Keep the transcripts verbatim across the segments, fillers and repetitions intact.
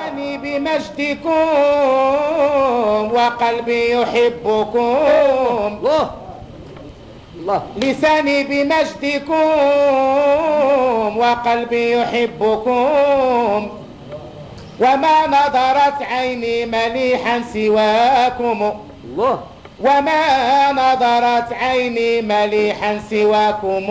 لساني بمجدكم وقلبي يحبكم. الله الله. لساني بمجدكم وقلبي يحبكم، وما نظرت عيني مليحا سواكم. الله. وما نظرت عيني مليحا سواكم.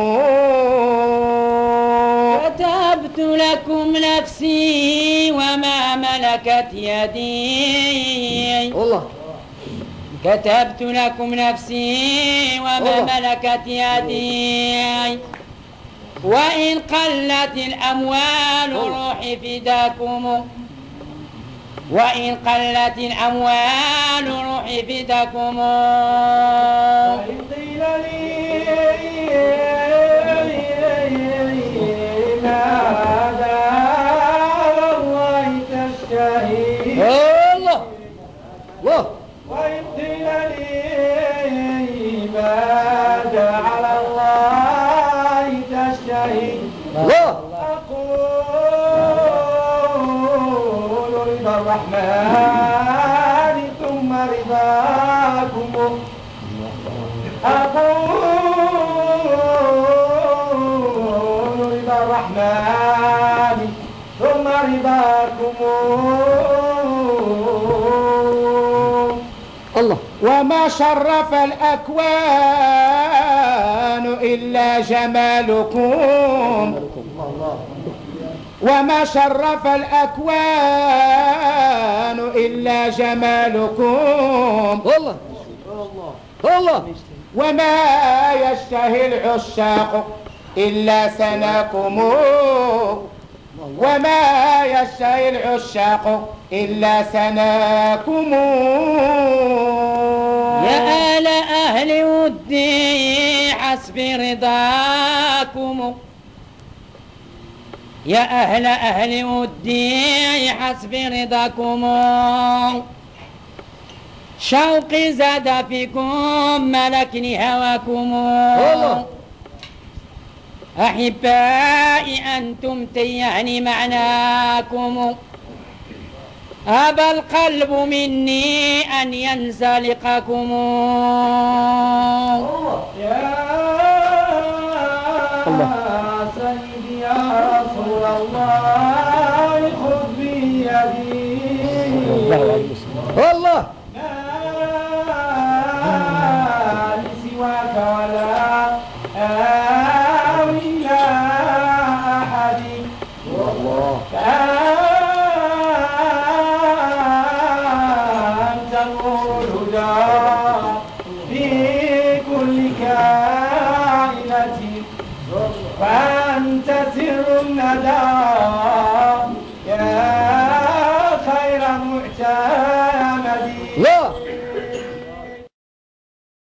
كتبت لكم نفسي وما ملكت يدي. الله. كتبت لكم نفسي وما ملكت يدي، وإن قلت الأموال روحي فداكم. وإن قلت الأموال روحي فداكم. وإن قيل لي ماذا على الله تشتهي. الله الله. وإن قيل لي ماذا على الله تشتهي. الله. الرحمن ثم رضاكم. أقول رضا الرحمن ثم رضاكم. الله. وما شرف الأكوان إلا جمالكم. وما شرف الأكوان إلا جمالكم. الله الله. وما يشتهي العشاق إلا سناكم. وما يشتهي العشاق إلا سناكم. يا آل أهل ودي حسبي رضاكم. يا أهل أهل ودي حسبي رضاكم. شوقي زاد فيكم ملكني هواكم. أحبائي أنتم تيهني معناكم. أبى القلب مني أن ينسى لقاكم. يا سيدي يا رسول الله خذ بيدي. الله. ما لسواك ولا آوي إلى أحد. أنت نور الهدى في كل كائنة، فأنت سر الندى